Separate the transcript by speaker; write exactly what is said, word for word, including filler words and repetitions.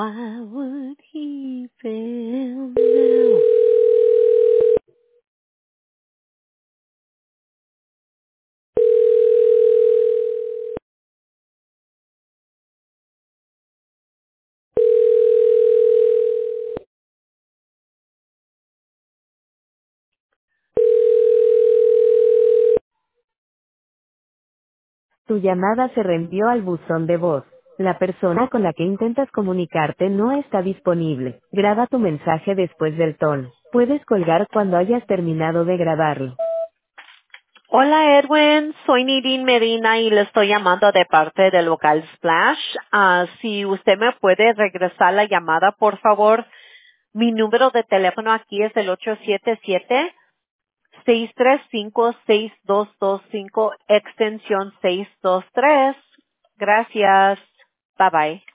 Speaker 1: Why would he fail now?
Speaker 2: Tu llamada se reenvió al buzón de voz. La persona con la que intentas comunicarte no está disponible. Graba tu mensaje después del tono. Puedes colgar cuando hayas terminado de grabarlo.
Speaker 1: Hola Edwin, soy Nadine Medina y le estoy llamando de parte del local Splash. Ah, si usted me puede regresar la llamada, por favor. Mi número de teléfono aquí es el ocho siete siete, seis tres cinco, seis dos dos cinco, extensión seiscientos veintitrés. Gracias. Bye bye.